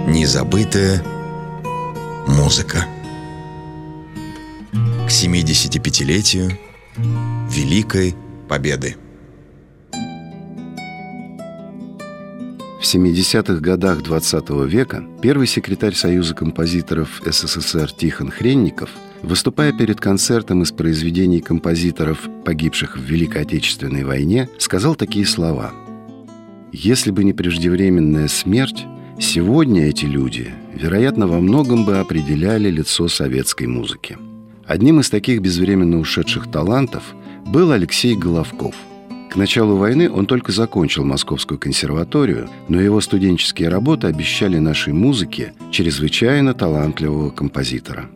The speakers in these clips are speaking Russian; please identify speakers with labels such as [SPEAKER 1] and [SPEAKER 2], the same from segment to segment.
[SPEAKER 1] Незабытая музыка. К 75-летию Великой Победы.
[SPEAKER 2] В 70-х годах XX века первый секретарь Союза композиторов СССР Тихон Хренников, выступая перед концертом из произведений композиторов, погибших в Великой Отечественной войне, сказал такие слова: «Если бы не преждевременная смерть, сегодня эти люди, вероятно, во многом бы определяли лицо советской музыки». Одним из таких безвременно ушедших талантов был Алексей Головков. К началу войны он только закончил Московскую консерваторию, но его студенческие работы обещали нашей музыке чрезвычайно талантливого композитора.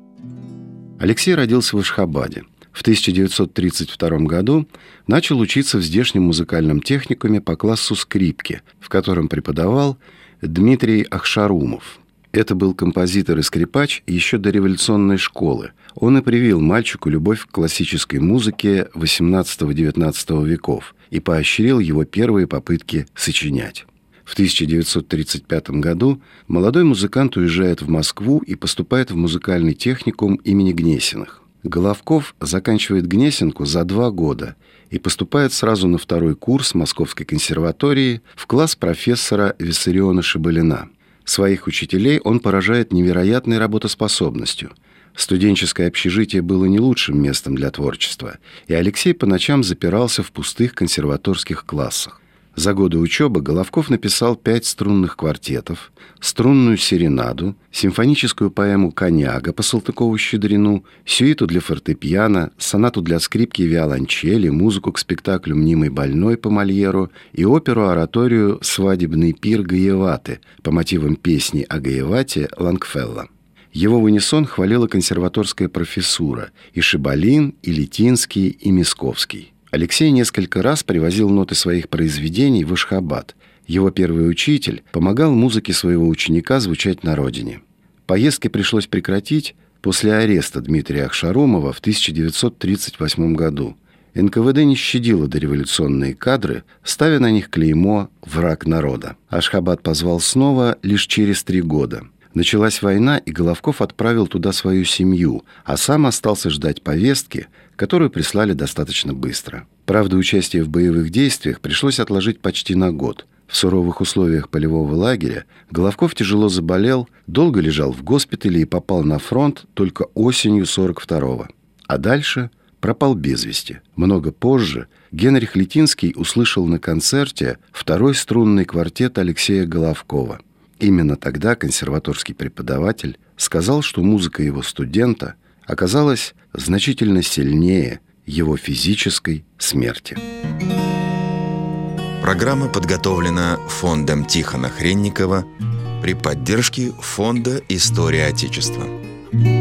[SPEAKER 2] Алексей родился в Ашхабаде. В 1932 году начал учиться в здешнем музыкальном техникуме по классу скрипки, в котором преподавал Дмитрий Ахшарумов. Это был композитор и скрипач еще до революционной школы. Он и привил мальчику любовь к классической музыке XVIII-XIX веков и поощрил его первые попытки сочинять. В 1935 году молодой музыкант уезжает в Москву и поступает в музыкальный техникум имени Гнесиных. Головков заканчивает Гнесинку за 2 года и поступает сразу на 2-й курс Московской консерватории в класс профессора Виссариона Шабалина. Своих учителей он поражает невероятной работоспособностью. Студенческое общежитие было не лучшим местом для творчества, и Алексей по ночам запирался в пустых консерваторских классах. За годы учебы Головков написал 5 струнных квартетов, струнную серенаду, симфоническую поэму «Коняга» по Салтыкову-Щедрину, сюиту для фортепиано, сонату для скрипки и виолончели, музыку к спектаклю «Мнимый больной» по Мольеру и оперу-ораторию «Свадебный пир Гаеваты» по мотивам песни о Гаевате Лонгфелло. Его в унисон хвалила консерваторская профессура и Шибалин, и Литинский, и Мисковский. Алексей несколько раз привозил ноты своих произведений в Ашхабад. Его первый учитель помогал музыке своего ученика звучать на родине. Поездки пришлось прекратить после ареста Дмитрия Ахшарумова в 1938 году. НКВД не щадило дореволюционные кадры, ставя на них клеймо «Враг народа». Ашхабад позвал снова лишь через 3 года. Началась война, и Головков отправил туда свою семью, а сам остался ждать повестки, которую прислали достаточно быстро. Правда, участие в боевых действиях пришлось отложить почти на год. В суровых условиях полевого лагеря Головков тяжело заболел, долго лежал в госпитале и попал на фронт только осенью 42-го. А дальше пропал без вести. Много позже Генрих Литинский услышал на концерте 2-й струнный квартет Алексея Головкова. Именно тогда консерваторский преподаватель сказал, что музыка его студента оказалась значительно сильнее его физической смерти.
[SPEAKER 1] Программа подготовлена фондом Тихона Хренникова при поддержке Фонда «История Отечества».